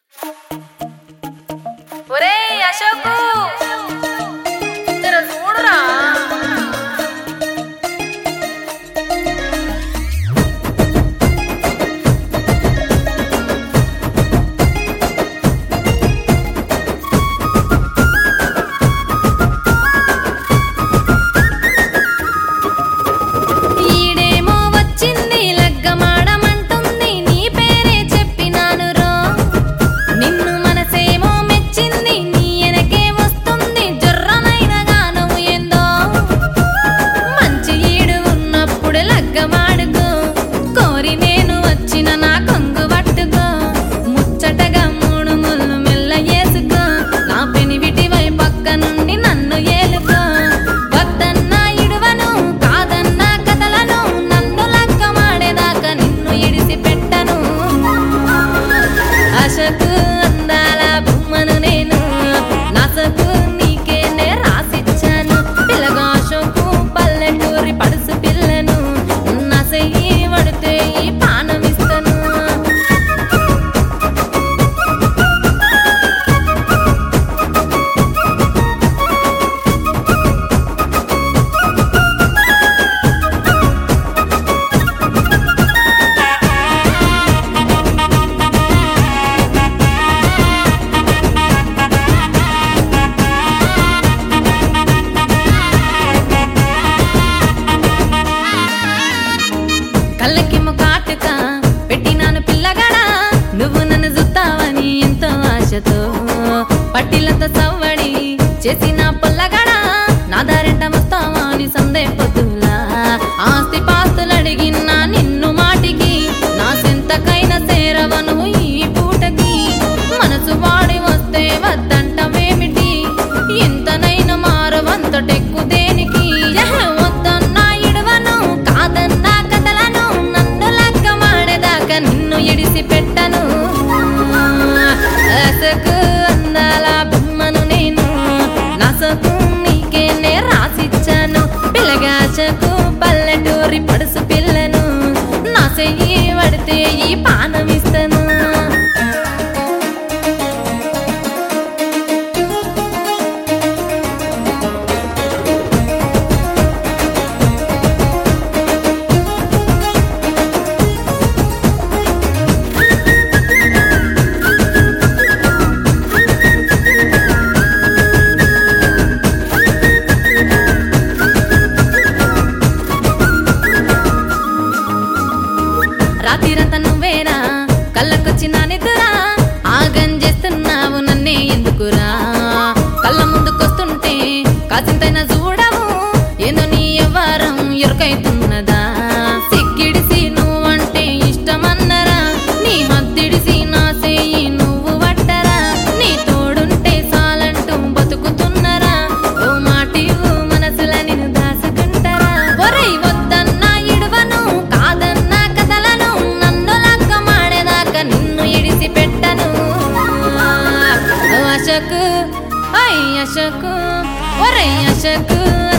ఒరేయ్ అశోకు జర చూడురా. ఈడేమో వచ్చింది లగ్గమాడమంటుంది, నీ పేరే చెప్పినాను రో. నిన్ను మనసేమో మెచ్చింది, నీ ఎనకే వస్తుంది జొర్రనైన గానం ఏందో. మంచి ఈడు ఉన్నప్పుడు లగ్గమాడుకో, కోరి నేను వచ్చిన నా కొంగు పట్టుకో. ముచ్చటగా మూడు ముళ్ళు మెల్ల ఏసుకో, నా పెనివిటివై పక్క నుండి నన్ను ఏలుకో. వద్దన్నా ఇడువను, కాదన్నా కథలను, నన్ను లగ్గమాడేదాకా నిన్ను ఇడిసి పెట్టను. ఆశకు అందాల బొమ్మను నేను, నాసకు నీకేనే రాసిచ్చాను. పిల్లగా అశోకు పల్లెటూరి పడుసు పిల్లను, నసయి పడితే ఈ పానమిస్తను. కళ్ళకేమో కాటుక పెట్టినాను పిల్లగాడా, నువ్వు నన్ను చూస్తావని ఎంతో ఆశతో. పట్టిలంత సవ్వడి చేసిన పొల్లగాడా, నా దారెంట వస్తావా అని సందే పొద్దులా. ఆస్తి పాస్తులు అడిగినా నిన్ను మాటికి, నా సెంతకైనా సేరవను ఈ పూటకి. మనసు వాడి వస్తే వద్దంటవేమిటి, ఎంతనైనా మారవంతటెక్కు దేనికి. వద్దన్నా ఇడవను, కాదన్నా కథలను, నన్ను లగ్గమాడేదాకా నిన్ను ఇడిసి పెట్టను. ఆశకు అందాల బొమ్మను నేను, నాసకు నీకేనే రాసిచ్చాను. పిల్లగా ఆశకు పల్లెటూరి పడుసు పిల్లను, నా చెయ్యి పడితే ఈ పానమిస్తను. రాత్రిరంతా నువ్వేరా కళ్ళకొచ్చిన నిద్రా, ఆగం చేస్తున్నావు నన్నే ఎందుకురా. కళ్ళ ముందుకొస్తుంటే కాసింతైనా చూడవు, ఏదో నీ వ్యవహారం ఎరుకైతున్నదా. సిగ్గిడిసి నువ్వంటే ఇష్టమన్నరా, నీ హద్దిడిసి నా సేయి నువ్వు పట్టరా. నీ తోడుంటే చాలంటూ బతుకుతున్నరా, ఓ మాటివు మనసుల నిన్ను దాచుకుంటారా. ఒరేయ్ వద్దన్నా ఇడువను, కాదన్నా కథలను, నన్ను లగ్గమాడేదాకా నిన్ను ఇడిసి పెట్టను. అశోకు, అయ్య అశోకు, ఒరేయ్ అశోకు.